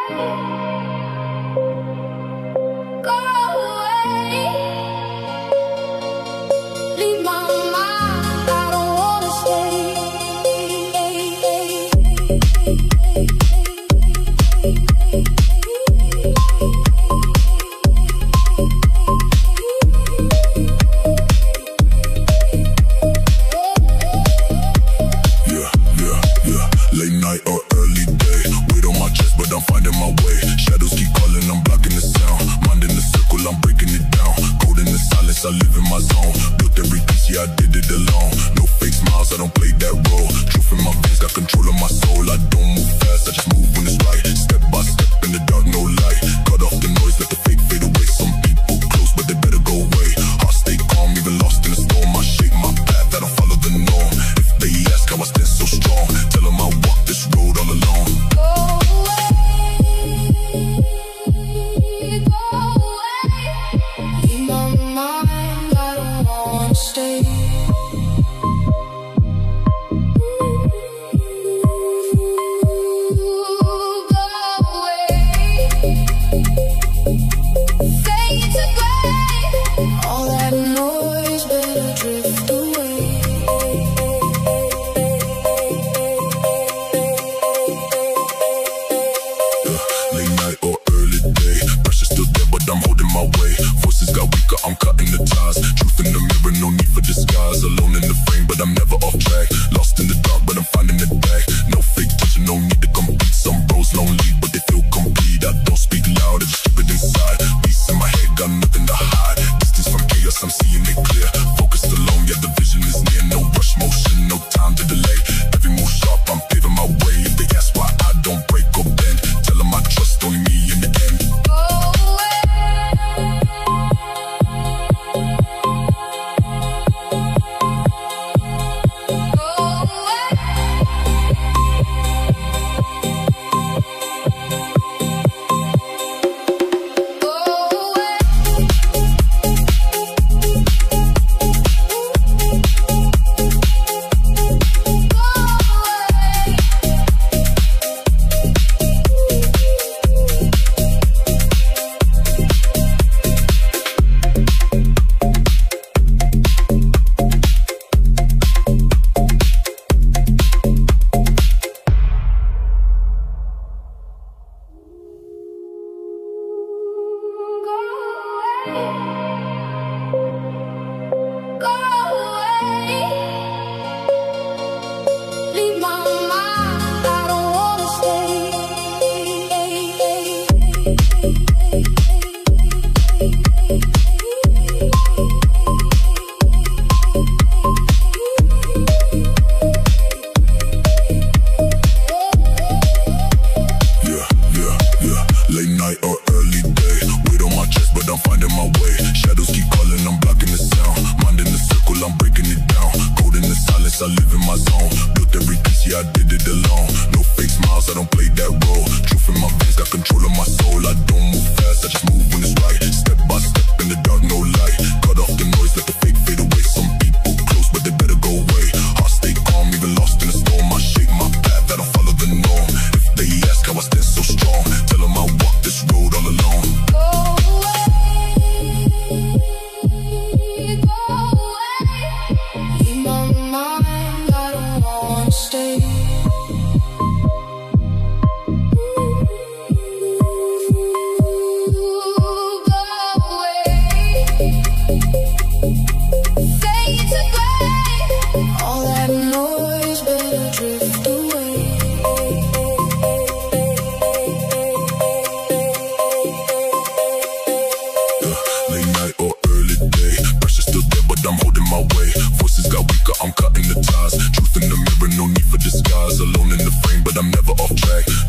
I live in my zone. Built every piece, yeah, I did it alone. No fake smiles, I don't play that role. Truth in my veins, got control of my soul. I don't move fast, I just move when it's right. Step by step in the dark, no light. Cut off the noise, let the fake fade away. Some people close, but they better go away. Heart stay calm, even lost in a storm. I shape my path, I don't follow the norm. If they ask how I stand so strong, tell them I walk this road all alone. I'm holding my way. Voices got weaker, I'm cutting the ties. Truth in the mirror, no need for disguise. Alone in the frame, but I'm never off track. Lost in the dark, but I'm finding it back. No fake touching, no need to compete. Some bros lonely, but they feel complete. I don't speak loud, I just keep it inside. Peace in my head, got nothing to hide. Distance from chaos, I'm seeing it clear. Focused alone, yeah, the vision is near. No rush motion, no time to delay. Every move sharp, I'm paving my way. If they ask why I don't break or bend, tell them I trust only me in the end. I live in my zone. Built every piece, yeah, I did it alone. No fake smiles, I don't play that role. Truth in my veins, got control of my soul. I don't move fast, I just move when it's right. Step by step in the dark, no light. Cut off the noise, let the fake fade away. Some people close, but they better go away. Heart stay calm, even lost in a storm. I shape my path, I don't follow the norm. If they ask how I stand so strong, tell them I walk this road all alone. I'm holding my way. Voices got weaker, I'm cutting the ties. Truth in the mirror, no need for disguise. Alone in the frame, but I'm never off track.